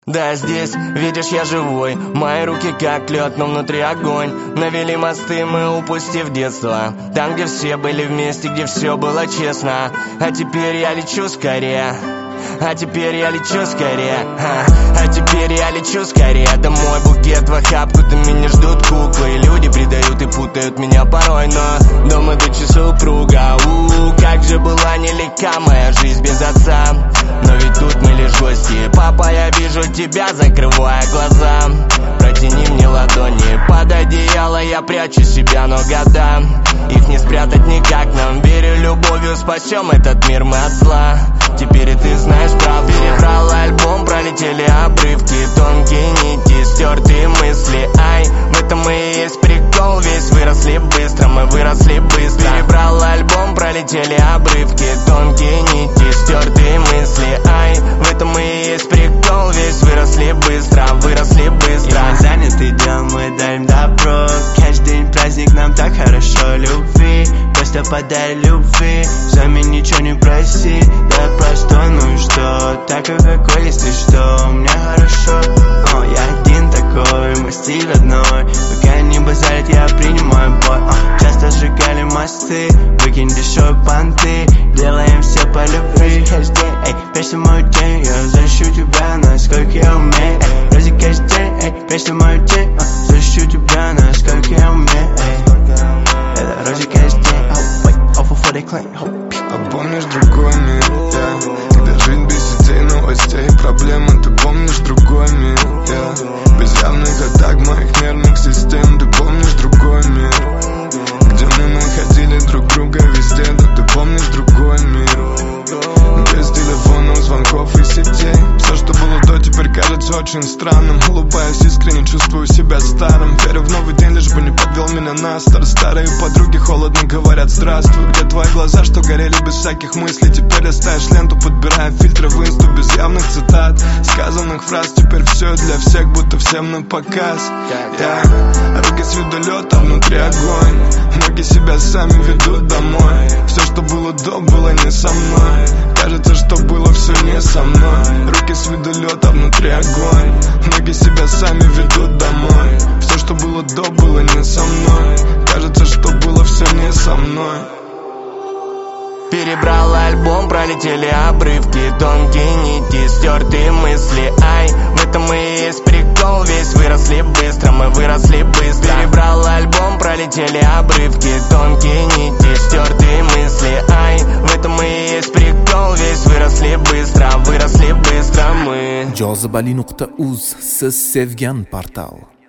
Да, здесь, видишь, я живой. Мои руки как лед, но внутри огонь. Навели мосты мы, упустив детство. Там, где все были вместе, где все было честно. А теперь я лечу скорее. А теперь я лечу скорее. А теперь я лечу скорее. Домой букет в охапку, меня ждут куклы. Люди предают и путают меня порой, но дома дочь супруга. Как же была нелегка моя жизнь без отца. Но ведь тут мы лишь гости. Папа, я вижу тебя, закрывая глаза. Протяни мне ладони. Под одеяло я прячу себя, но года их не спрятать никак нам. Верю, любовью спасем этот мир мы от зла. Теперь и ты знаешь правду. Перебрал альбом, пролетели обрывки, тонкие нити, стертые мысли. Ай, в этом и есть прикол весь. Выросли быстро, мы выросли быстро. Перебрал альбом, пролетели обрывки, тонкие нити, стертые мысли. Ай, в этом и есть прикол весь. Выросли быстро, выросли быстро. И мы заняты делом, мы дарим добро. Каждый день праздник, нам так хорошо. Любви, просто подай любви. Взамен ничего не проси. Да просто, ну что, такой какой, если что, мне хорошо. Я один такой, мой стиль родной. Пока не базарят, я принимаю бой. Часто сжигали мосты, выкинь дешевые понты. Делаем все по любви. Каждый день, прячь мою тень. Я защищу тебя, насколько я умею. Каждый день, прячь мою тень. Защищу тебя, насколько я умею. Это розы каждый день. Off for the claim. А помнишь другой мир, когда жизнь без идей, новостей и проблем. Ты помнишь другой мир, без явных атак моих нервных систем. Ты помнишь другой мир, где мы находили друг друга везде. Да ты помнишь другой мир, без телефонов, звонков и сетей. Все, что было до, теперь кажется очень странным. Улыбаюсь искренне, чувствую себя старым. Верю в новый день, лишь бы не подвел меня настор. Старые подруги холодно говорят здравствуй. Где твои глаза, что горели без всяких мыслей? Теперь листаешь ленту, подбирая фильтры в инсту. Без явных цитат, сказанных фраз. Теперь все для всех, будто всем на показ. Руки с виду лед, а внутри огонь. Ноги себя сами ведут домой. Все, что было до, было не со мной. Кажется, что было все не со мной. Руки с виду лед, а внутри огонь. Ноги себя сами ведут домой. Все, что было до, было не со мной. Кажется, что было все не со мной. Перебрал альбом, пролетели обрывки, тонкие нити, стертые мысли. Ай, в этом и есть прикол весь. Выросли быстро, мы выросли быстро. Перебрал альбом, пролетели обрывки, тонкие нити, стертые мысли. Ай, в этом и есть прикол весь. Выросли bыстro мы. Jozibali.uz siz sevgan portal.